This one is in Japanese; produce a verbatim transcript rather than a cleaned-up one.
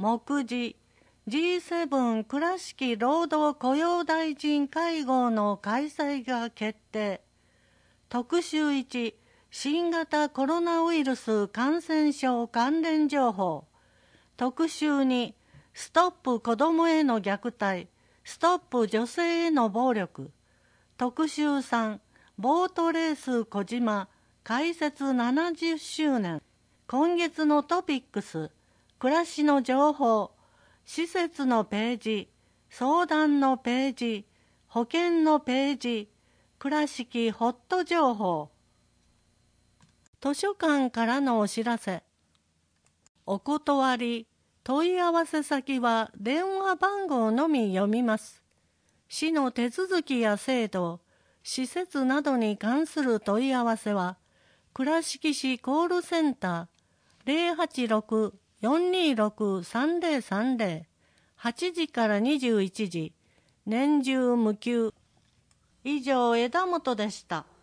目次 ジーセブン 倉敷労働雇用大臣会合の開催が決定。特集いち、新型コロナウイルス感染症関連情報。特集に、ストップ子どもへの虐待、ストップ女性への暴力。特集さん、ボートレース小島、開設ななじゅっしゅうねん。今月のトピックス、暮らしの情報、施設のページ、相談のページ、保険のページ、倉敷ホット情報。図書館からのお知らせ。お断り、問い合わせ先は電話番号のみ読みます。市の手続きや制度、施設などに関する問い合わせは、倉敷市コールセンター ゼロはちろく よんにろく さんぜろさんぜろ はちじからにじゅういちじ、年中無休。以上、枝本でした。